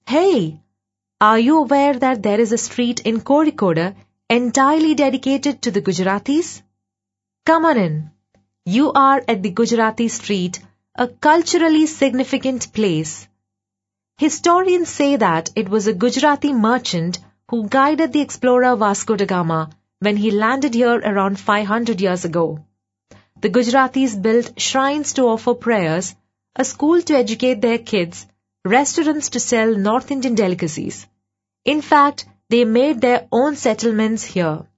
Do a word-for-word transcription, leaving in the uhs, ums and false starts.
Hey, are you aware that there is a street in Kozhikode entirely dedicated to the Gujaratis? Come on in. You are at the Gujarati Street, a culturally significant place. Historians say that it was a Gujarati merchant who guided the explorer Vasco da Gama when he landed here around five hundred years ago. The Gujaratis built shrines to offer prayers, a school to educate their kids, restaurants to sell North Indian delicacies. In fact, they made their own settlements here.